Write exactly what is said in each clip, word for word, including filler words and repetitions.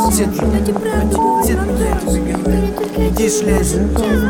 Дед, дед меня, иди шляйся.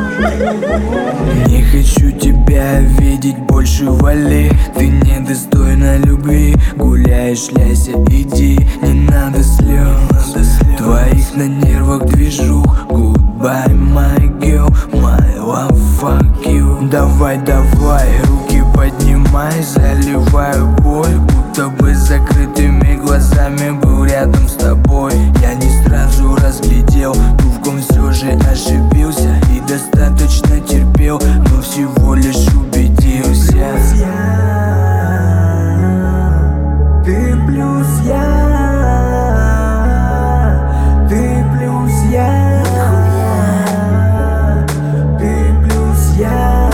Не хочу тебя видеть, больше вали. Ты недостойна любви. Гуляй, шляйся, иди, не надо слез. Твоих на нервах движух. Goodbye, my girl, my love, fuck you. Давай, давай, руки поднимай, заливаю боль, будто бы закрытыми глазами был рядом с тобой. Я не сразу разглядел, кругом все же ошибился и достаточно терпел, но всего лишь убедился. Ты плюс я, ты плюс я, ты плюс я,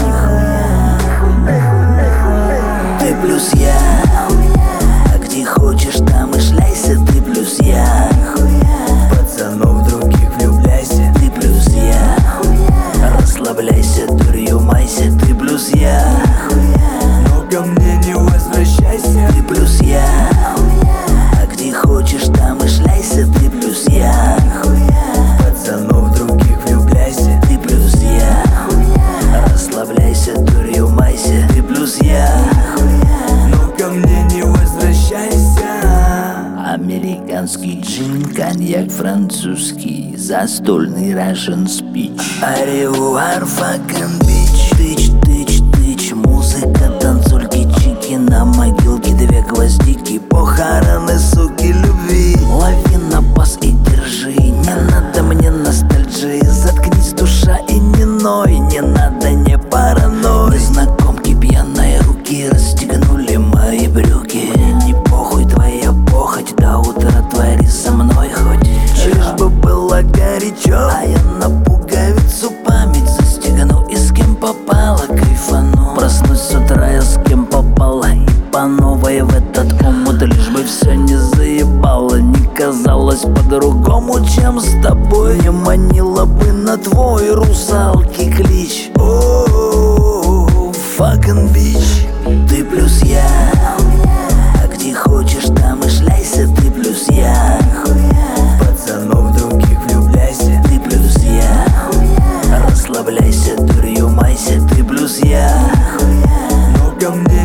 ты плюс я. А где хочешь, там и шляйся. Ты плюс я. пацанов других влюбляйся. Ты плюс я. Расслабляйся, дурью майся. Ты плюс я. Но ко мне не возвращайся. Ты плюс я. А где хочешь, там и шляйся. Ты плюс я. Пацанов других влюбляйся. Ты плюс я. Расслабляйся, дурью майся. Ты плюс я. Но ко мне не возвращайся. Американский джин, коньяк французский, застольный Russian speech. Аревуар, fucking bitch. Тыч, тыч, тыч, музыка, танцульки, чики. На могилке две гвоздики, похороны, суки, любви. Лови на бас и держи, не надо мне ностальжи. Заткнись, душа, и не ной, не надо, не параной. Незнакомки пьяные руки расстегнули мои брюки. Мне не похуй твоя похоть, до утра твори со мной хоть. Лишь бы было горячо, а я на пуговицу память застегну. И с кем попало кайфану. Проснусь с утра, я с кем попало. И по новой в этот омут. Лишь бы все не заебало, не казалось по-другому, чем с тобой. Не манила бы на твой русалки клич. Оу, fucking bitch. Ты плюс я. А где хочешь, там и шляйся. Ты плюс я. Пацанов других влюбляйся. Ты плюс я. Расслабляйся, дурью майся. Ты плюс я. Но ко мне